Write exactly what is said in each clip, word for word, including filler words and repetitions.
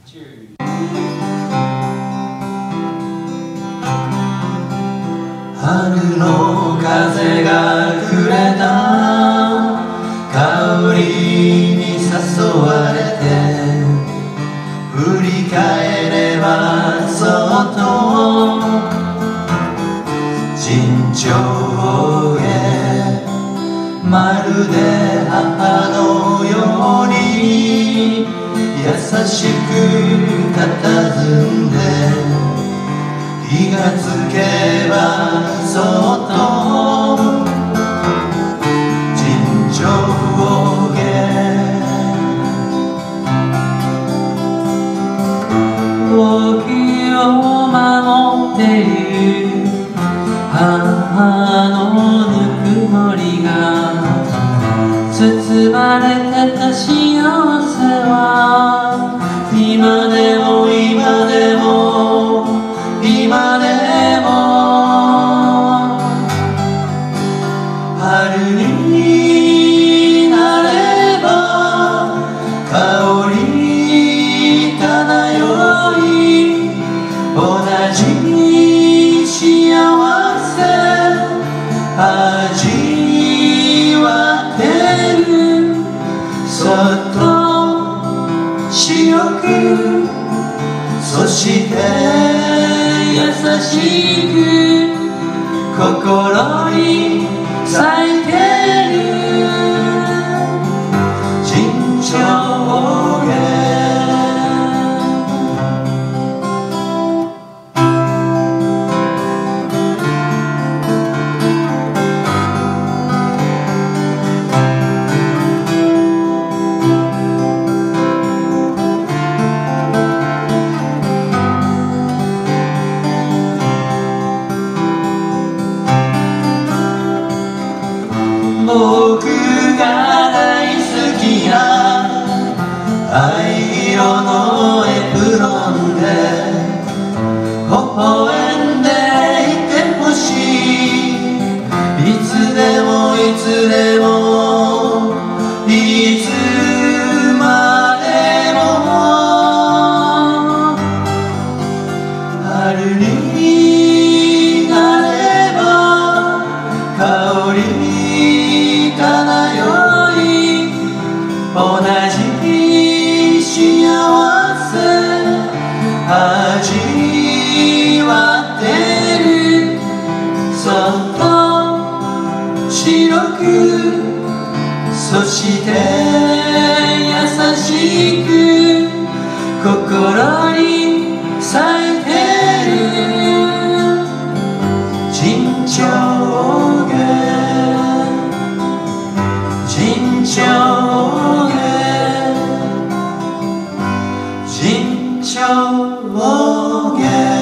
春の風がくれた香りに誘われて振り返ればそっと尋常へまるで母のように優しく佇んで気がつけばそっと尋常へ時を守っている母のぬくもりが包まれてた幸せは今でも今でも今でも春になれば香り漂い同じ幸せ味わってるそっと白くそして優しく心に咲いてる尋常へ僕が大好きな藍色のエプロンで微笑んでいてほしいいつでもいつでもいつまでも春になれば香り漂い同じ幸せ味わってるそっと白くそして優しく心に咲いてる尋常へ尋常へ尋常へ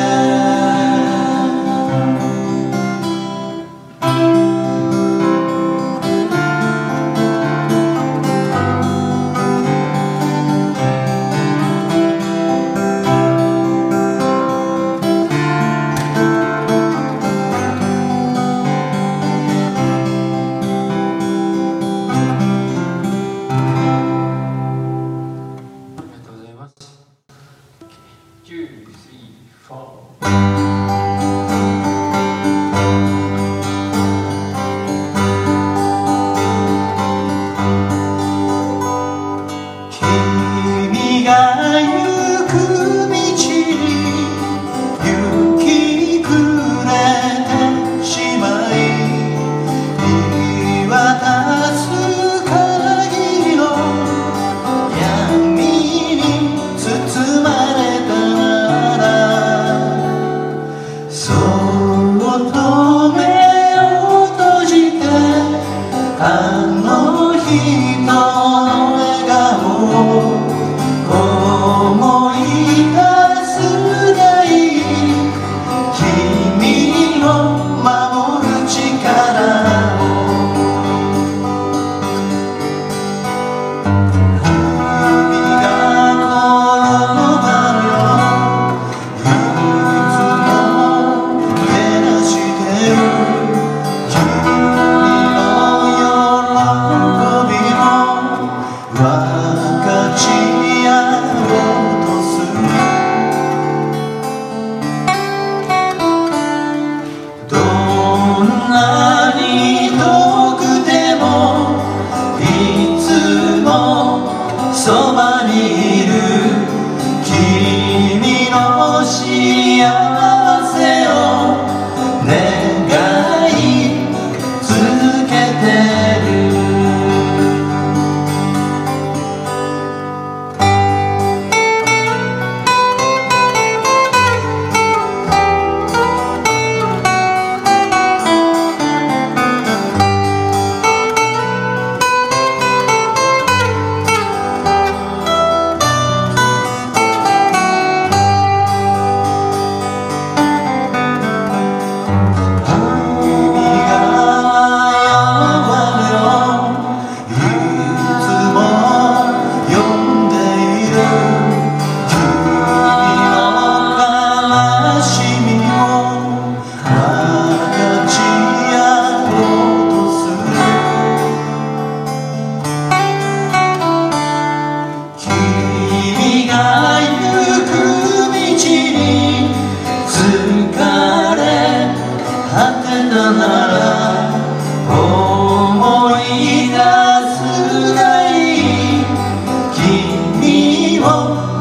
「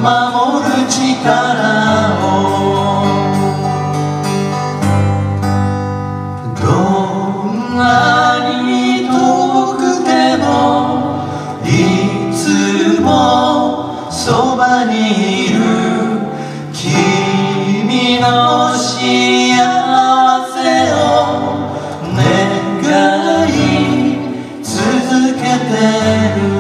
守る力をどんなに遠くてもいつもそばにいる君の幸せを願い続けてる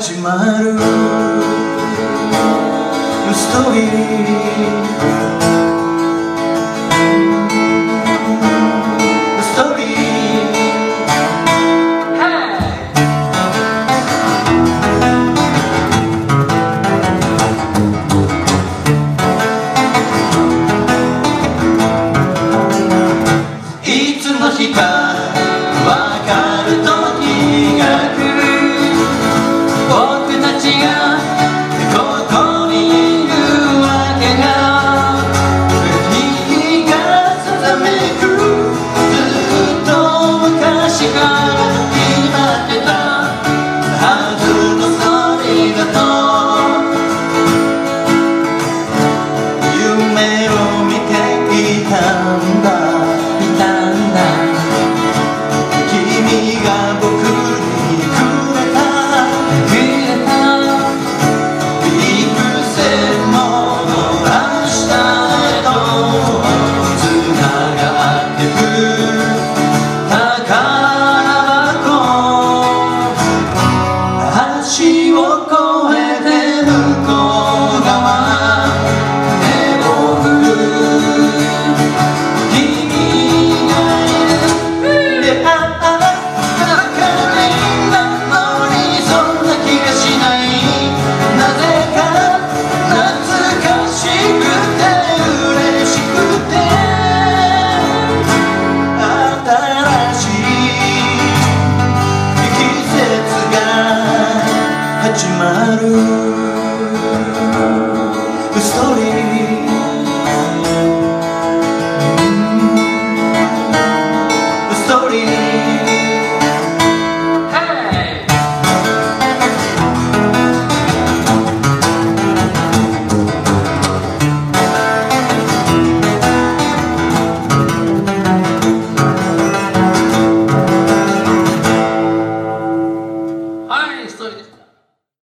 始まるストーリーわかる時が来る僕たちがここにいるわけが日がさざめくずっと昔から決まってたはずのそれだと夢を見ていたんだ始まるストーリー